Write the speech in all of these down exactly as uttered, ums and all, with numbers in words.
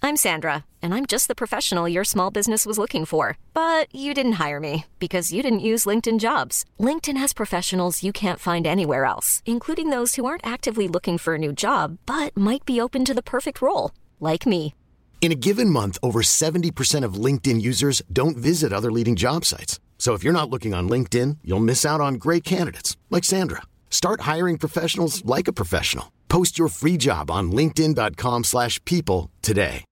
I'm Sandra, and I'm just the professional your small business was looking for. But you didn't hire me because you didn't use LinkedIn Jobs. LinkedIn has professionals you can't find anywhere else, including those who aren't actively looking for a new job, but might be open to the perfect role, like me. In a given month, over seventy percent of LinkedIn users don't visit other leading job sites. So if you're not looking on LinkedIn, you'll miss out on great candidates like Sandra. Start hiring professionals like a professional. Post your free job on linkedin.com slash people today.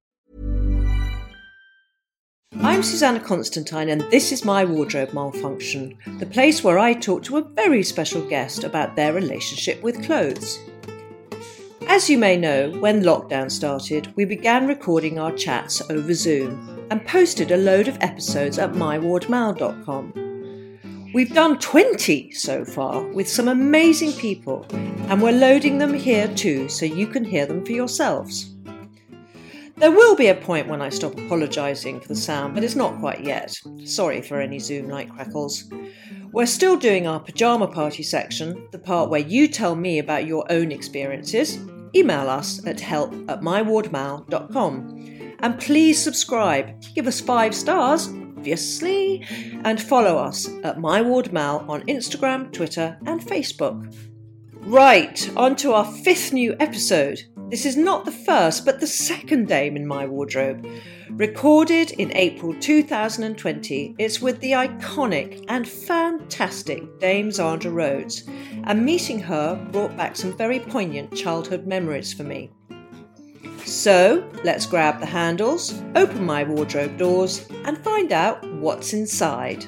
I'm Susanna Constantine, and this is My Wardrobe Malfunction, the place where I talk to a very special guest about their relationship with clothes. As you may know, when lockdown started, we began recording our chats over Zoom and posted a load of episodes at my ward mal dot com. We've done twenty so far with some amazing people, and we're loading them here too so you can hear them for yourselves. There will be a point when I stop apologising for the sound, but it's not quite yet. Sorry for any Zoom-like crackles. We're still doing our pyjama party section, the part where you tell me about your own experiences. Email us at help at my ward mal dot com. And please subscribe, give us five stars, obviously, and follow us at MyWardMal on Instagram, Twitter and Facebook. Right, on to our fifth new episode. This is not the first, but the second Dame in My Wardrobe. Recorded in April two thousand twenty, it's with the iconic and fantastic Dame Zandra Rhodes, and meeting her brought back some very poignant childhood memories for me. So, let's grab the handles, open my wardrobe doors, and find out what's inside.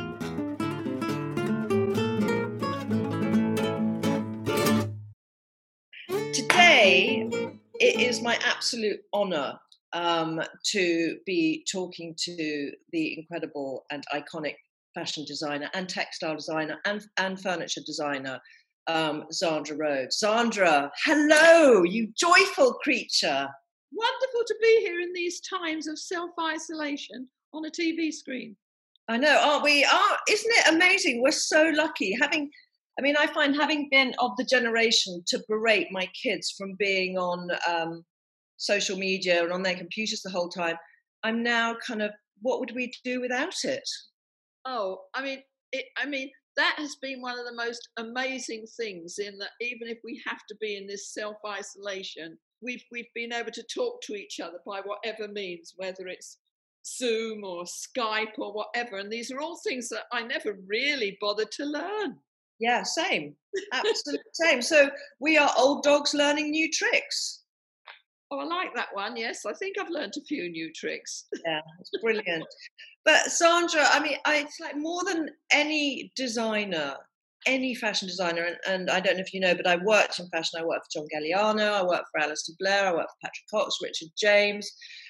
Today, it is my absolute honour um, to be talking to the incredible and iconic fashion designer and textile designer and, and furniture designer, um, Zandra Rhodes. Zandra, hello, you joyful creature. Wonderful to be here in these times of self-isolation on a T V screen. I know, aren't we? Are, isn't it amazing? We're so lucky. Having, I mean, I find having been of the generation to berate my kids from being on um, social media and on their computers the whole time, I'm now kind of, what would we do without it? Oh, I mean, it, I mean, that has been one of the most amazing things in that even if we have to be in this self-isolation, we've we've been able to talk to each other by whatever means, whether it's Zoom or Skype or whatever. And these are all things that I never really bothered to learn. Yeah, same. Absolutely same. So we are old dogs learning new tricks. Oh, I like that one. Yes, I think I've learned a few new tricks. Yeah, it's brilliant. But Zandra, I mean, I, it's like more than any designer, any fashion designer, and, and I don't know if you know, but I worked in fashion. I worked for John Galliano, I worked for Alistair Blair, I worked for Patrick Cox, Richard James.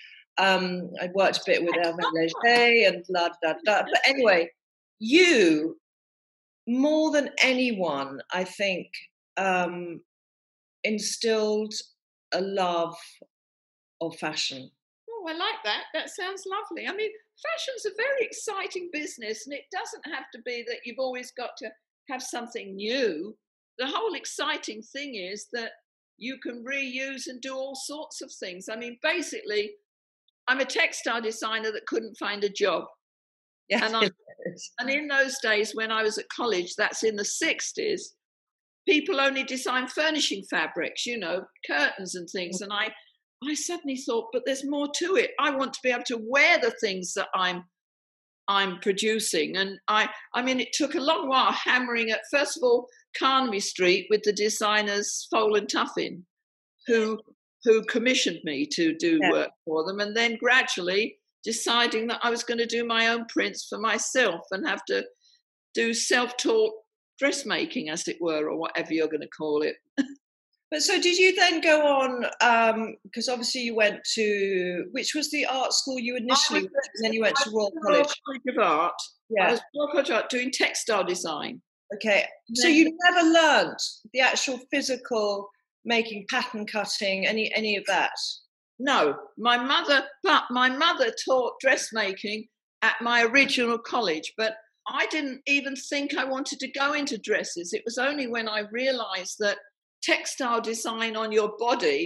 Um, I worked a bit with Hervé Leger and la da da. But anyway, you, more than anyone, I think, um, instilled a love of fashion. Oh, I like that. That sounds lovely. I mean, fashion's a very exciting business, and it doesn't have to be that you've always got to have something new. The whole exciting thing is that you can reuse and do all sorts of things. I mean, basically, I'm a textile designer that couldn't find a job. Yes, and, I, and in those days when I was at college, that's in the sixties, people only designed furnishing fabrics, you know, curtains and things. And I, I suddenly thought, but there's more to it. I want to be able to wear the things that I'm I'm producing. And I, I mean, it took a long while hammering at, first of all, Carnaby Street with the designers Fole and Tuffin, who who commissioned me to do yeah. work for them. And then gradually deciding that I was going to do my own prints for myself and have to do self-taught dressmaking, as it were, or whatever you're going to call it. But so did you then go on, because um, obviously you went to, which was the art school you initially went to, and then you went to Royal College? Royal College of Art. Yeah. I was Royal College of Art doing textile design. Okay, so you never learnt the actual physical making, pattern cutting, any any of that? No, my mother, but my mother taught dressmaking at my original college, but I didn't even think I wanted to go into dresses. It was only when I realised that textile design on your body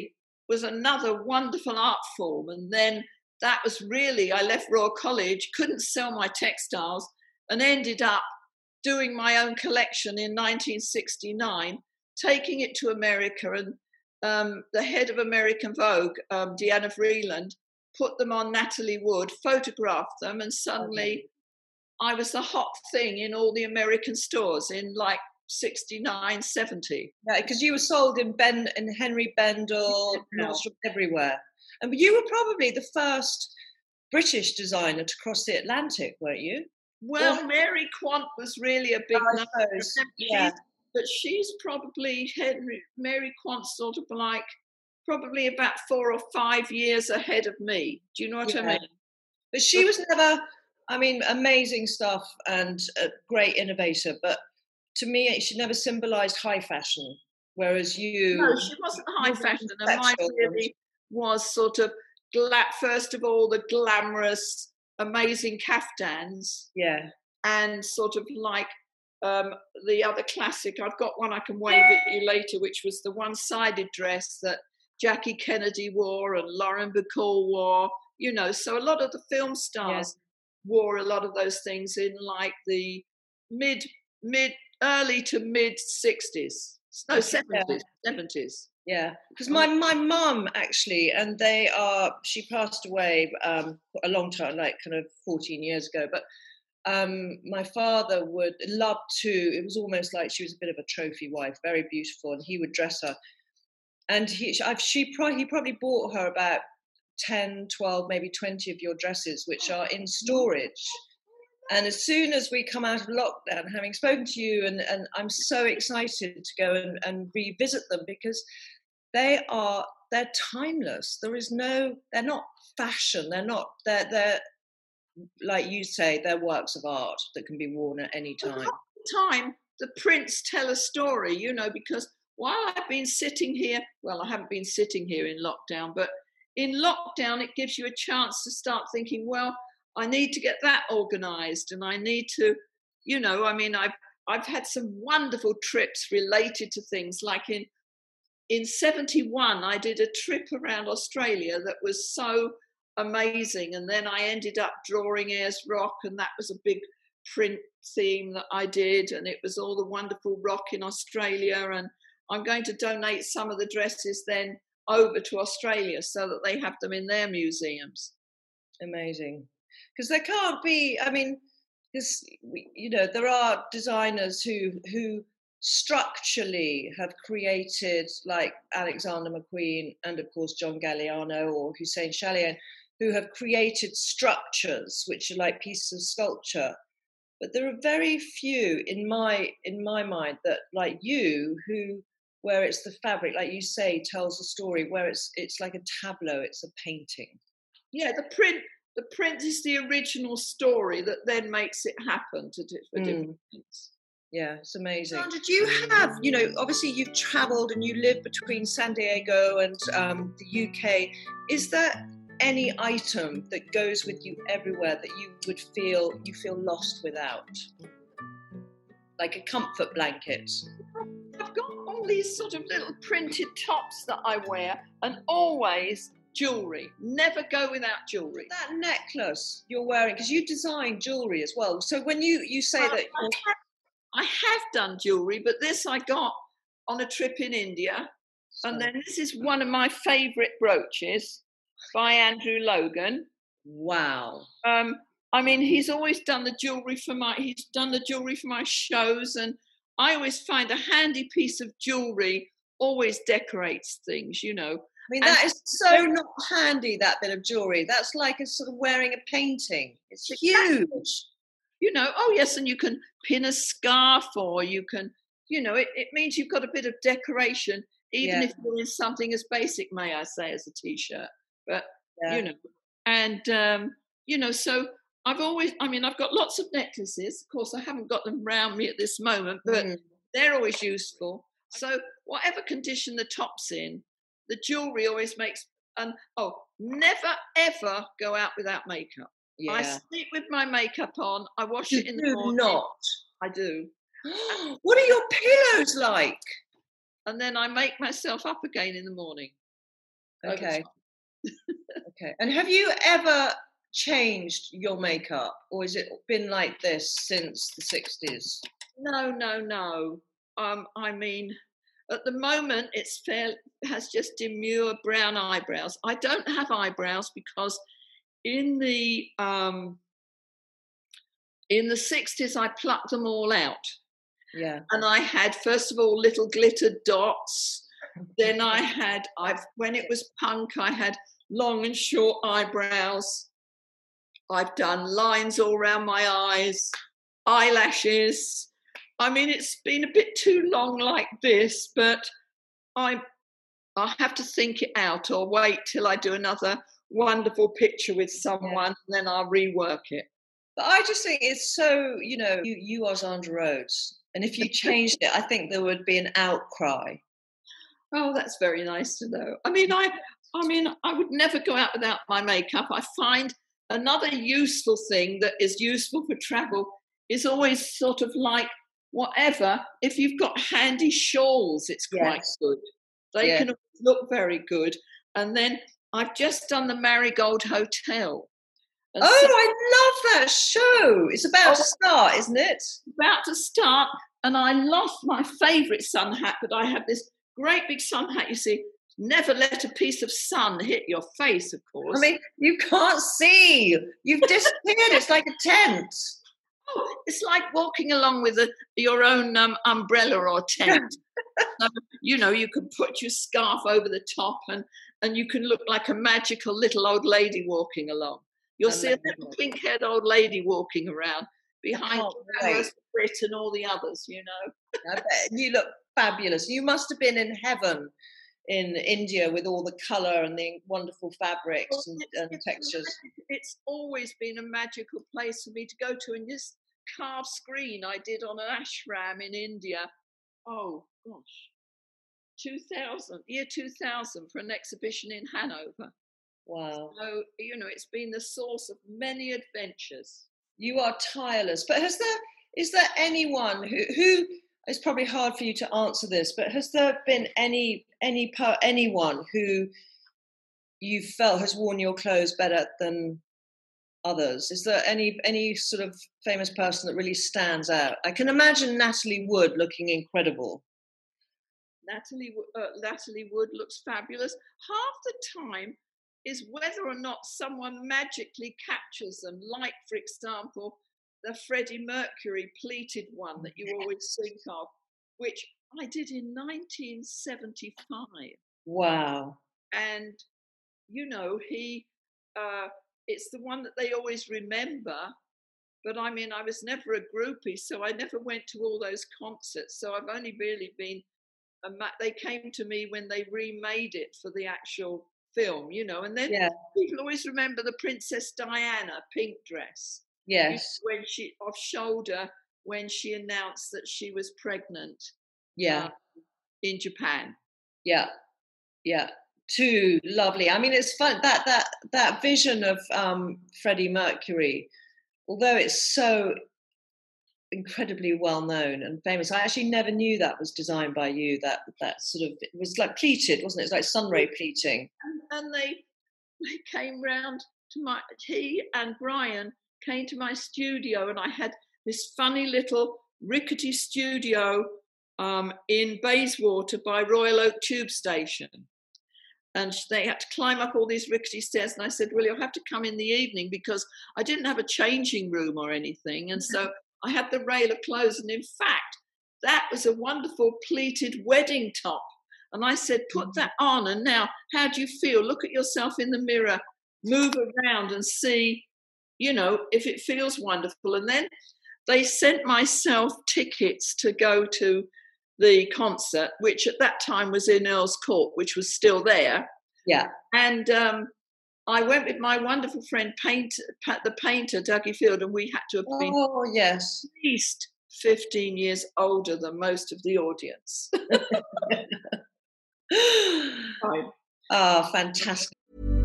was another wonderful art form. And then that was really, I left Royal College, couldn't sell my textiles, and ended up doing my own collection in nineteen sixty-nine, taking it to America. And um, the head of American Vogue, um, Deanna Vreeland, put them on Natalie Wood, photographed them, and suddenly I was the hot thing in all the American stores in like sixty-nine, seventy. Yeah, because you were sold in Ben in Henry Bendel, Yeah. Nordstrom, everywhere. And you were probably the first British designer to cross the Atlantic, weren't you? Well, Or- Mary Quant was really a big I number. suppose, yeah. But she's probably Henry, Mary Quant sort of like probably about four or five years ahead of me. Do you know what Yeah. I mean? But she was never, I mean, amazing stuff and a great innovator. But to me, she never symbolised high fashion, whereas you... No, she wasn't high wasn't fashion. And mine conceptual. really was sort of, gla- first of all, the glamorous, amazing caftans. Yeah. And sort of like um, the other classic, I've got one I can wave at you later, which was the one-sided dress that Jackie Kennedy wore and Lauren Bacall wore, you know, so a lot of the film stars wore a lot of those things in like the mid, mid, early to mid sixties, no, seventies, seventies. Yeah, because my, my mum actually, and they are, she passed away um, a long time, like kind of fourteen years ago, but um, my father would love to, it was almost like she was a bit of a trophy wife, very beautiful, and he would dress her. And he, I've, she probably, he probably bought her about ten, twelve, maybe twenty of your dresses, which are in storage. And as soon as we come out of lockdown, having spoken to you, and, and I'm so excited to go and, and revisit them, because they are, they're timeless. There is no, they're not fashion. They're not, they're, they're, like you say, they're works of art that can be worn at any time. Time, the prints tell a story, you know, because while I've been sitting here, well, I haven't been sitting here in lockdown, but in lockdown, it gives you a chance to start thinking, well, I need to get that organized, and I need to, you know, I mean, I've, I've had some wonderful trips related to things like in, in seventy-one, I did a trip around Australia that was so amazing. And then I ended up drawing Ayers Rock, and that was a big print theme that I did. And it was all the wonderful rock in Australia. And I'm going to donate some of the dresses then over to Australia so that they have them in their museums. Amazing. Because there can't be, I mean, because, you know, there are designers who who structurally have created, like Alexander McQueen and, of course, John Galliano or Hussein Chalian, who have created structures which are like pieces of sculpture. But there are very few in my in my mind that, like you, who where it's the fabric, like you say, tells a story, where it's it's like a tableau, it's a painting. Yeah, the print the print is the original story that then makes it happen to for mm. different things. Yeah, it's amazing. Sandra, do you have, you know, obviously you've travelled and you live between San Diego and um, the U K. Is there any item that goes with you everywhere that you would feel you feel lost without? Like a comfort blanket? I've got all these sort of little printed tops that I wear, and always jewellery. Never go without jewellery. That necklace you're wearing, because you design jewellery as well. So when you, you say well, that... I have, I have done jewellery, but this I got on a trip in India. So. And then this is one of my favourite brooches by Andrew Logan. Wow. Um, I mean, he's always done the jewellery for my, he's done the jewellery for my shows, and I always find a handy piece of jewellery always decorates things, you know. I mean, that and is so not handy, that bit of jewellery. That's like a sort of wearing a painting. It's huge. You know, oh yes, and you can pin a scarf, or you can, you know, it, it means you've got a bit of decoration, even yeah. if you're in something as basic, may I say, as a T-shirt. But, yeah. you know, and, um, you know, so I've always, I mean, I've got lots of necklaces. Of course, I haven't got them around me at this moment, but mm. they're always useful. So whatever condition the top's in, the jewellery always makes, and oh, never, ever go out without makeup. Yeah. I sleep with my makeup on. I wash you it in the morning. Not. I do. What are your pillows like? And then I make myself up again in the morning. Okay. Okay. And have you ever changed your makeup, or has it been like this since the sixties? No, no, no. Um, I mean, at the moment, it's fair, has just demure brown eyebrows. I don't have eyebrows because in the um, in the sixties, I plucked them all out. Yeah. And I had, first of all, little glittered dots. Then I had, I've when it was punk, I had long and short eyebrows. I've done lines all around my eyes, eyelashes. I mean, it's been a bit too long like this, but I I have to think it out or wait till I do another wonderful picture with someone, yeah. And then I'll rework it. But I just think it's so, you know, you, you are Zandra Rhodes. And if you changed it, I think there would be an outcry. Oh, that's very nice to know. I mean, I, I mean, I would never go out without my makeup. I find another useful thing that is useful for travel is always sort of like, whatever, if you've got handy shawls, it's quite yes. good. They yeah. can look very good. And then I've just done the Marigold Hotel. And oh, so, I love that show. It's about oh, to start, isn't it? About to start. And I lost my favourite sun hat, but I have this great big sun hat, you see. Never let a piece of sun hit your face, of course. I mean, you can't see. You've disappeared. It's like a tent. Oh, it's like walking along with a, your own um, umbrella or tent. um, you know, you can put your scarf over the top and, and you can look like a magical little old lady walking along. You'll see a little pink-haired old lady walking around behind Brit and all the others, you know. I bet you look fabulous. You must have been in heaven in India with all the colour and the wonderful fabrics well, and, it's, and it's textures. It's always been a magical place for me to go to. And this carved screen I did on an ashram in India, oh gosh, two thousand, year two thousand, for an exhibition in Hanover. Wow. So, you know, it's been the source of many adventures. You are tireless. But has there, is there anyone who, who, it's probably hard for you to answer this, but has there been any, any, anyone who you felt has worn your clothes better than others? Is there any, any sort of famous person that really stands out? I can imagine Natalie Wood looking incredible. Natalie, uh, Natalie Wood looks fabulous. Half the time, is whether or not someone magically captures them, like, for example, the Freddie Mercury pleated one that you always think of, which I did in nineteen seventy-five. Wow. And, you know, he, uh, it's the one that they always remember, but I mean, I was never a groupie, so I never went to all those concerts, so I've only really been, a ma- they came to me when they remade it for the actual film, you know, and then yeah. people always remember the Princess Diana pink dress. Yes. When she, off shoulder, when she announced that she was pregnant. Yeah. Um, in Japan. Yeah. Yeah. Too lovely. I mean, it's fun, that, that, that vision of um, Freddie Mercury, although it's so incredibly well known and famous, I actually never knew that was designed by you. That that sort of, it was like pleated, wasn't it? It was like sunray pleating. And, and they they came round to my, he and Brian came to my studio, and I had this funny little rickety studio um, in Bayswater by Royal Oak Tube Station. And they had to climb up all these rickety stairs. And I said, well, you'll have to come in the evening, because I didn't have a changing room or anything. And so I had the rail of clothes, and in fact, that was a wonderful pleated wedding top. And I said, put that on, and now, how do you feel? Look at yourself in the mirror, move around and see, you know, if it feels wonderful. And then they sent myself tickets to go to the concert, which at that time was in Earl's Court, which was still there. Yeah. And um, I went with my wonderful friend, paint, the painter, Dougie Field, and we had to have been oh, yes. at least fifteen years older than most of the audience. Oh, fantastic.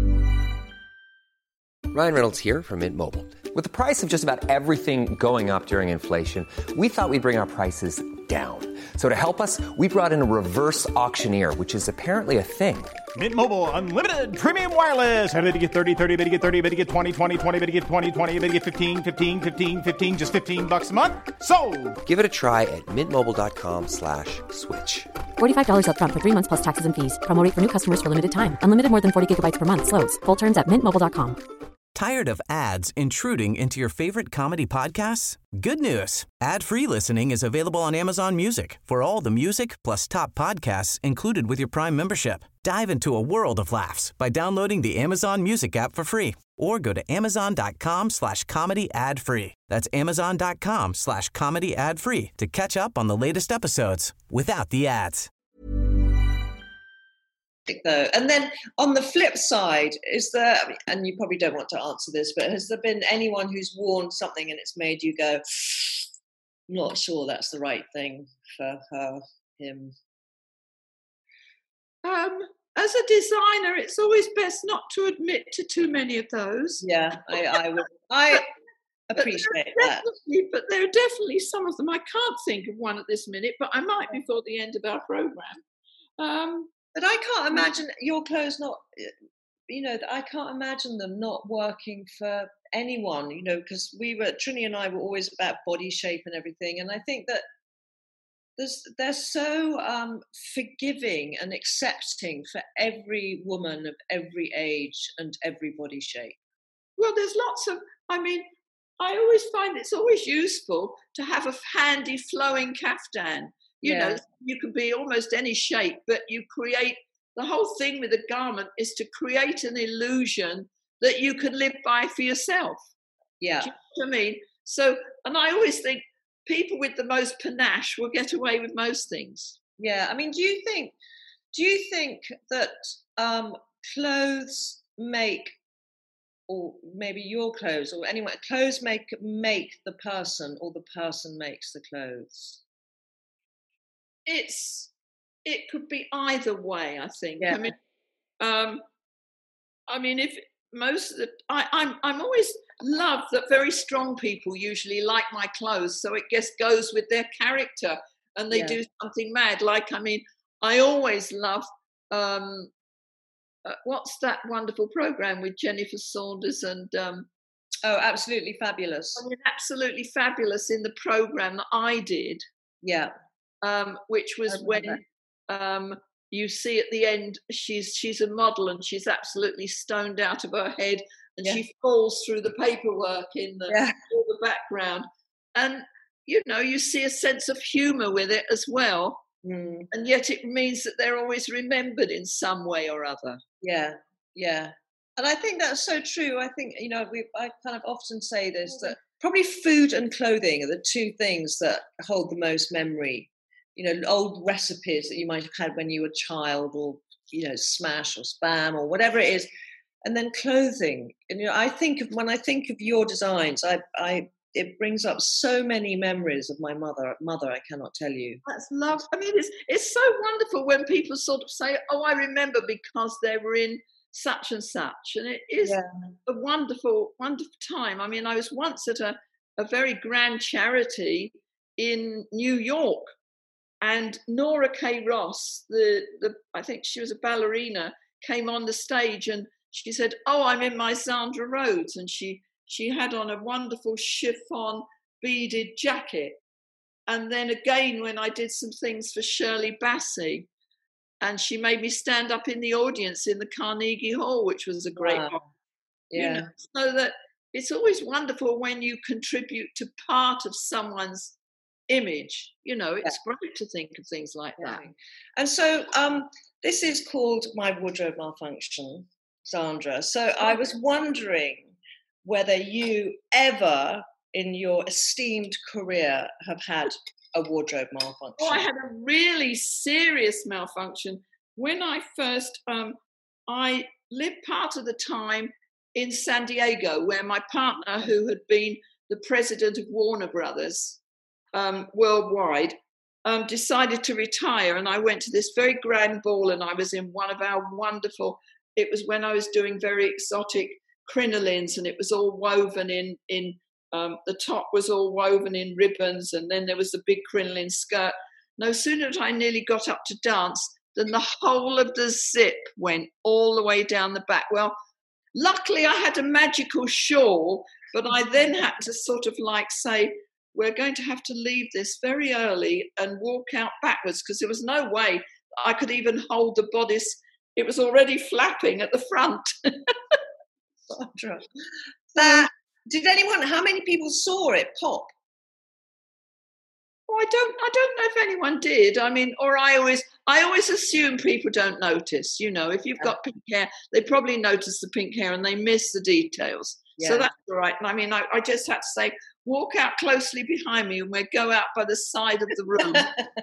Ryan Reynolds here from Mint Mobile. With the price of just about everything going up during inflation, we thought we'd bring our prices down. So to help us, we brought in a reverse auctioneer, which is apparently a thing. Mint Mobile Unlimited Premium Wireless. How to get thirty, thirty, how to get thirty, how to get twenty, twenty, twenty, how to get twenty, twenty, how to get fifteen, fifteen, fifteen, fifteen, just fifteen bucks a month? Sold! Give it a try at mintmobile.com slash switch. forty-five dollars up front for three months plus taxes and fees. Promo rate for new customers for limited time. Unlimited more than forty gigabytes per month. Slows full terms at mint mobile dot com. Tired of ads intruding into your favorite comedy podcasts? Good news. Ad-free listening is available on Amazon Music for all the music plus top podcasts included with your Prime membership. Dive into a world of laughs by downloading the Amazon Music app for free or go to amazon.com slash comedy ad free. That's amazon.com slash comedy ad free to catch up on the latest episodes without the ads. Though. And then on the flip side, is there, and you probably don't want to answer this, but has there been anyone who's worn something and it's made you go, I'm not sure that's the right thing for her, him? Um, as a designer, it's always best not to admit to too many of those. Yeah, I, I would. I appreciate that. But there are definitely some of them. I can't think of one at this minute, but I might before the end of our program. Um, But I can't imagine your clothes not, you know, I can't imagine them not working for anyone, you know, because we were, Trini and I were always about body shape and everything. And I think that there's, they're so um, forgiving and accepting for every woman of every age and every body shape. Well, there's lots of, I mean, I always find it's always useful to have a handy flowing kaftan. You Yeah. know, you can be almost any shape, but you create, the whole thing with a garment is to create an illusion that you can live by for yourself. Yeah. Do you know what I mean? So, and I always think people with the most panache will get away with most things. Yeah. I mean, do you think, do you think that um, clothes make, or maybe your clothes or anyone, clothes make, make the person or the person makes the clothes? It's it could be either way, I think. Yeah. I mean, um, I mean, if most of the, I, I'm I'm always love that very strong people usually like my clothes, so it just goes with their character, and they Yeah. do something mad. Like, I mean, I always love um, uh, what's that wonderful program with Jennifer Saunders and. Um, Oh, absolutely fabulous. I mean, absolutely fabulous in the program that I did. Yeah. Um, which was when um, you see at the end she's she's a model and she's absolutely stoned out of her head and Yeah. she falls through the paperwork in the, Yeah. in the background. And, you know, you see a sense of humour with it as well. Mm. And yet it means that they're always remembered in some way or other. Yeah, yeah. And I think that's so true. I think, you know, we I kind of often say this, that probably food and clothing are the two things that hold the most memory. You know, old recipes that you might have had when you were a child, or, you know, smash or spam or whatever it is. And then clothing. And, you know, I think of, when I think of your designs, I, I, it brings up so many memories of my mother. Mother, I cannot tell you. That's love. I mean, it's it's so wonderful when people sort of say, oh, I remember because they were in such and such. And it is Yeah. a wonderful, wonderful time. I mean, I was once at a, a very grand charity in New York, and Nora K. Ross, the, the I think she was a ballerina, came on the stage and she said, oh, I'm in my Zandra Rhodes. And she she had on a wonderful chiffon beaded jacket. And then again, when I did some things for Shirley Bassey, and she made me stand up in the audience in the Carnegie Hall, which was a great Wow. one. Yeah. You know, so that it's always wonderful when you contribute to part of someone's image. You know, it's Yeah. great to think of things like that. And so um, this is called My Wardrobe Malfunction, Zandra. So I was wondering whether you ever in your esteemed career have had a wardrobe malfunction. Oh, I had a really serious malfunction. When I first, um, I lived part of the time in San Diego, where my partner, who had been the president of Warner Brothers um, worldwide, um, decided to retire. And I went to this very grand ball, and I was in one of our wonderful, it was when I was doing very exotic crinolines, and it was all woven in, in Um, the top was all woven in ribbons, and then there was the big crinoline skirt. No sooner did I nearly got up to dance than the whole of the zip went all the way down the back. Well, luckily I had a magical shawl, but I then had to sort of like say, we're going to have to leave this very early and walk out backwards, because there was no way I could even hold the bodice. It was already flapping at the front. Sandra, that, did anyone, how many people saw it pop? Oh, I don't I don't know if anyone did. I mean, or I always I always assume people don't notice. You know, if you've Yeah. got pink hair, they probably notice the pink hair and they miss the details. So Yeah. that's all right. And I mean, I, I just had to say, walk out closely behind me, and we'll go out by the side of the room.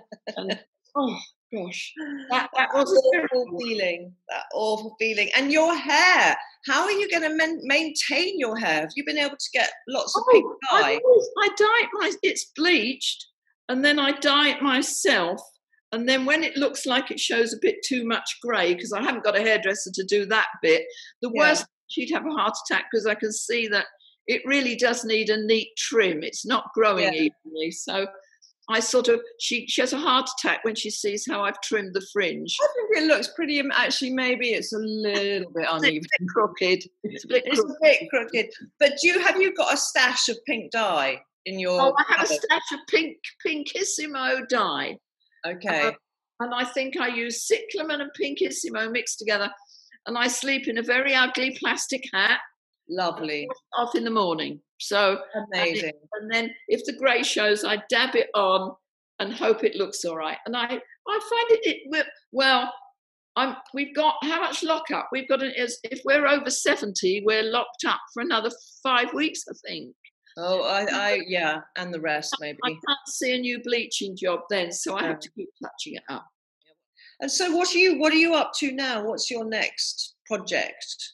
And oh gosh, that that was a awful terrible feeling. That awful feeling. And your hair. How are you going to man- maintain your hair? Have you been able to get lots of pink Oh, I dye? always- I dye it my it's bleached, and then I dye it myself. And then when it looks like it shows a bit too much grey, because I haven't got a hairdresser to do that bit, the Yeah. worst, she'd have a heart attack, because I can see that it really does need a neat trim. It's not growing Yeah. evenly. So I sort of, she, she has a heart attack when she sees how I've trimmed the fringe. I think it looks pretty. am- Actually, maybe it's a little bit uneven. Crooked. It's a bit It's crooked. a bit crooked. But do you have you got a stash of pink dye in your? Oh, I have a cupboard? stash of pink, pinkissimo dye. Okay. Uh, and I think I use cyclamen and pinkissimo mixed together. And I sleep in a very ugly plastic hat. Lovely. Off in the morning. So Amazing. And then if the grey shows, I dab it on and hope it looks all right. And I, I find it, it well, I'm, we've got, how much lockup? We've got, an, is, if we're over seventy, we're locked up for another five weeks, I think. Oh, I, I, yeah, and the rest maybe. I can't see a new bleaching job then, so I No. have to keep touching it up. And so, what are you? What are you up to now? What's your next project?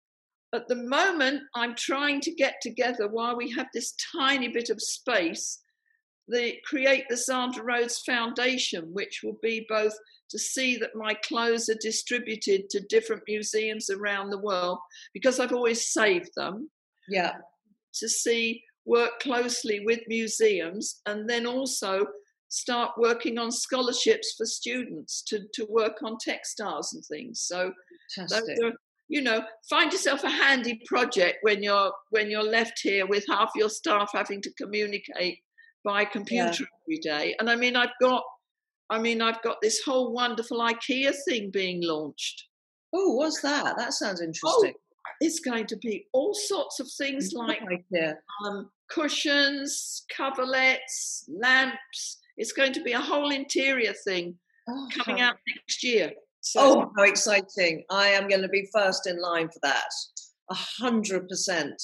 At the moment, I'm trying to get together, while we have this tiny bit of space, the create the Sandra Rhodes Foundation, which will be both to see that my clothes are distributed to different museums around the world, because I've always saved them, Yeah. to see, work closely with museums, and then also start working on scholarships for students to, to work on textiles and things. So Fantastic. those are, you know, find yourself a handy project when you're when you're left here with half your staff having to communicate by computer Yeah. every day. And I mean, I've got, I mean, I've got this whole wonderful IKEA thing being launched. Oh, what's that? That sounds interesting. Oh, it's going to be all sorts of things like yeah. um, cushions, coverlets, lamps. It's going to be a whole interior thing Oh, coming how- out next year. So, Oh, how exciting! I am going to be first in line for that. A hundred percent.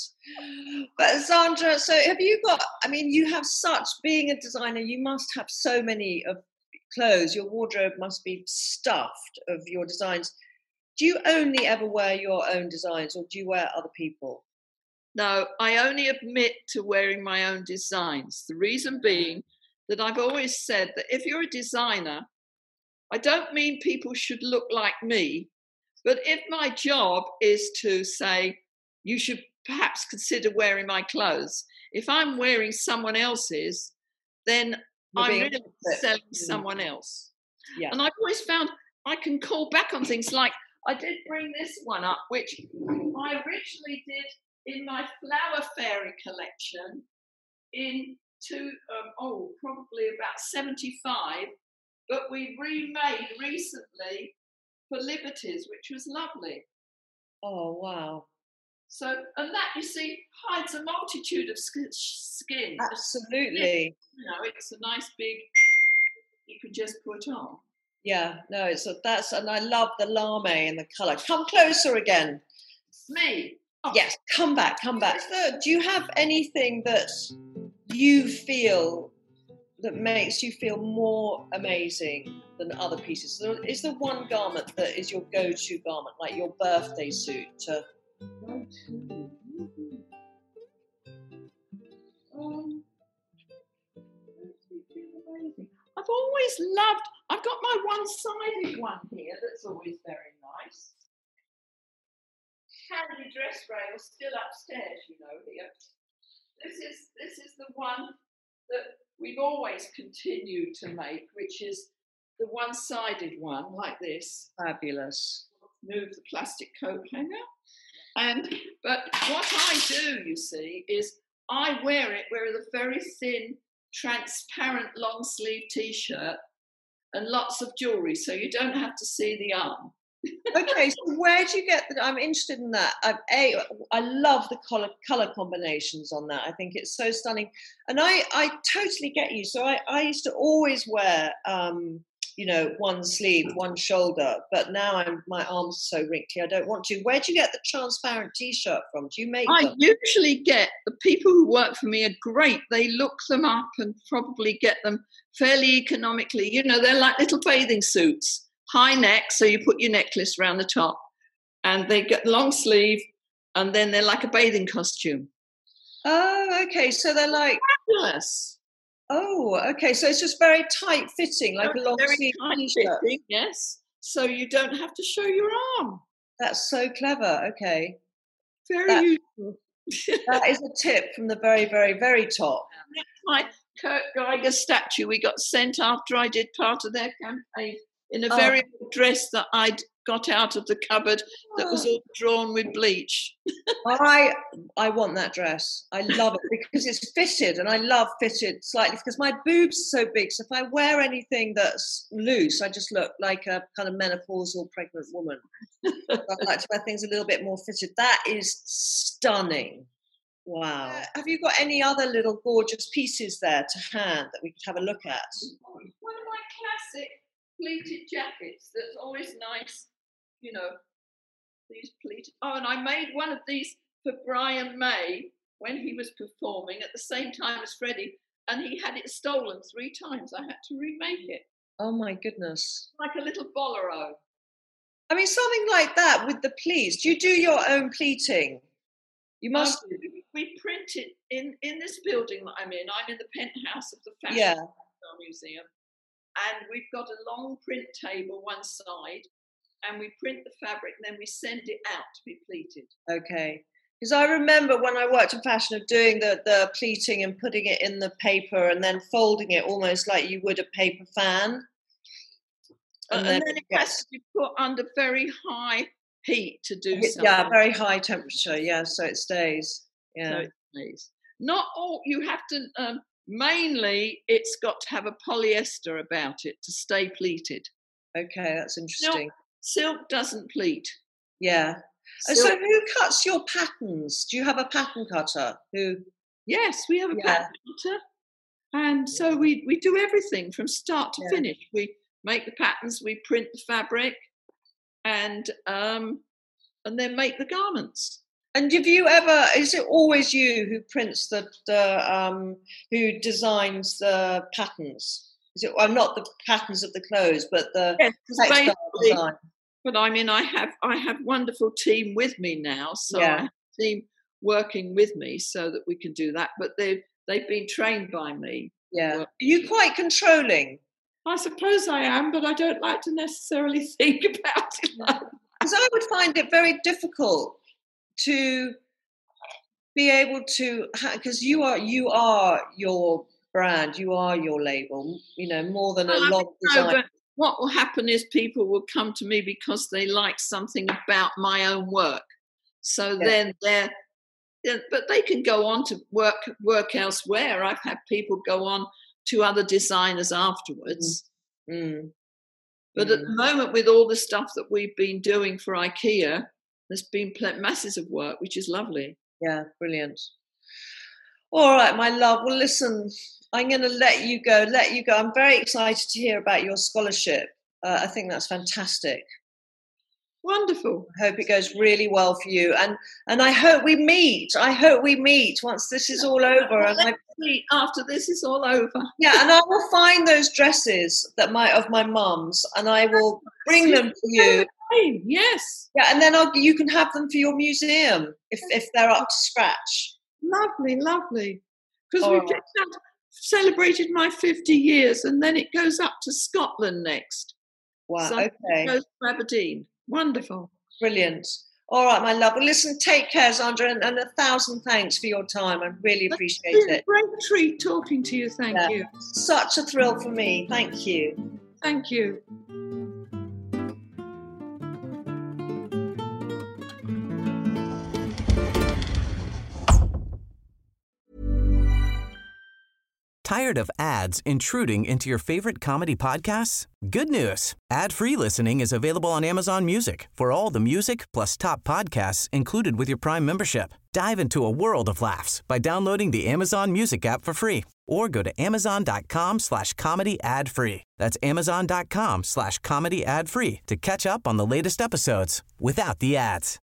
But Sandra, so have you got? I mean, you have such. Being a designer, you must have so many of clothes. Your wardrobe must be stuffed of your designs. Do you only ever wear your own designs, or do you wear other people? no, I only admit to wearing my own designs. The reason being that I've always said that if you're a designer, I don't mean people should look like me, but if my job is to say, you should perhaps consider wearing my clothes, if I'm wearing someone else's, then You're I'm being really opposite. selling Mm. someone else. Yeah. And I've always found I can call back on things like, I did bring this one up, which I originally did in my Flower Fairy collection in two, um, oh, probably about seventy-five, but we remade recently for Liberties, which was lovely. Oh wow! So, and that, you see, hides a multitude of sk- skin. Absolutely. You know, it's a nice big, you could just put on. Yeah. No, it's a, that's and I love the lame and the colour. Come closer again. Me. Oh, Yes, come back, come back. So, do you have anything that you feel that makes you feel more amazing than other pieces? So is there one garment that is your go-to garment, like your birthday suit? To... Um, I've always loved, I've got my one-sided one here that's always very nice. Handy dress rail still upstairs, you know, here. this is this is the one that we've always continued to make, which is the one-sided one, like this. Fabulous. Move the plastic coat hanger. And but what I do, you see, is I wear it with a very thin, transparent long sleeve T-shirt and lots of jewellery, so you don't have to see the arm. Okay, so where do you get that? I'm interested in that. Um, a, I love the color color combinations on that. I think it's so stunning, and I I totally get you. So I I used to always wear um you know one sleeve, one shoulder, but now I'm my arms are so wrinkly I don't want to. Where do you get the transparent T-shirt from? Do you make I them? usually get the people who work for me are great. They look them up and probably get them fairly economically. You know, they're like little bathing suits. High neck, so you put your necklace around the top, and they get long sleeve, and then they're like a bathing costume. Oh, okay. So they're like fabulous. Oh, okay. So it's just very tight fitting, like Very, a long very sleeve tight T-shirt. fitting, yes. So you don't have to show your arm. That's so clever. Okay. Very That- useful. That is a tip from the very, very, very top. That's my Kurt Geiger statue we got sent after I did part of their campaign in a Oh. very old dress that I'd got out of the cupboard that was Oh. all drawn with bleach. I I want that dress. I love it because it's fitted, and I love fitted slightly because my boobs are so big. So if I wear anything that's loose, I just look like a kind of menopausal pregnant woman. I like to wear things a little bit more fitted. That is stunning. Wow. Uh, have you got any other little gorgeous pieces there to hand that we could have a look at? One of my classic pleated jackets that's always nice, you know, these pleated. Oh, and I made one of these for Brian May when he was performing at the same time as Freddie, and he had it stolen three times. I had to remake it. Oh my goodness. Like a little bolero. I mean, something like that with the pleats. Do you do your own pleating? You must. Um, we print it in, in this building that I'm in. I'm in the penthouse of the Fashion Yeah. Museum. And we've got a long print table one side, and we print the fabric, and then we send it out to be pleated. Okay. Because I remember when I worked in fashion of doing the, the pleating and putting it in the paper and then folding it almost like you would a paper fan. And, And and then then it it has gets- to be put under very high heat to do something. Yeah, very high temperature. Yeah, so it stays. So Yeah. it stays. Not all, you have to, um, mainly it's got to have a polyester about it to stay pleated. Okay, that's interesting. Silk, silk doesn't pleat. Yeah. And Silk- so who cuts your patterns? Do you have a pattern cutter who? Yes, we have a Yeah. pattern cutter. And so we, we do everything from start to Yeah. finish. We make the patterns, we print the fabric, and um, and then make the garments. And have you ever? Is it always you who prints the, the um, who designs the patterns? Is it? Well, not the patterns of the clothes, but the Yes, textile basically, design. but I mean, I have I have wonderful team with me now, so Yeah. I have a team working with me so that we can do that. But they they've been trained by me. Yeah. Are you quite controlling? I suppose I am, but I don't like to necessarily think about it. Like that. Because I would find it very difficult to be able to, because you are you are your brand, you are your label, you know, more than a Well, I lot of No, design. but what will happen is people will come to me because they like something about my own work. So Yeah. then they're, they're, but they can go on to work work elsewhere. I've had people go on to other designers afterwards. Mm. But at the moment, with all the stuff that we've been doing for IKEA, there's been pl- masses of work, which is lovely. Yeah, brilliant. All right, my love. Well, listen, I'm going to let you go. Let you go. I'm very excited to hear about your scholarship. Uh, I think that's fantastic. Wonderful. I hope it goes really well for you, and and I hope we meet. I hope we meet once this is all over. And I, Let's after this is all over. yeah, and I will find those dresses that my of my mum's, and I will bring them to you. Yes. Yeah, and then I'll, you can have them for your museum if if they're up to scratch. Lovely, lovely. Because All we've right. just had- celebrated my fifty years, and then it goes up to Scotland next. Wow. So Okay. it goes to Aberdeen. Wonderful. Brilliant. All right, my love. Well, listen, take care, Zandra, and, and a thousand thanks for your time. I really appreciate It's been it. a great treat talking to you. Thank Yeah. you. Such a thrill for me. Thank you. Thank you. Tired of ads intruding into your favorite comedy podcasts? Good news. Ad-free listening is available on Amazon Music for all the music plus top podcasts included with your Prime membership. Dive into a world of laughs by downloading the Amazon Music app for free or go to amazon.com slash comedy ad free. That's amazon.com slash comedy ad free to catch up on the latest episodes without the ads.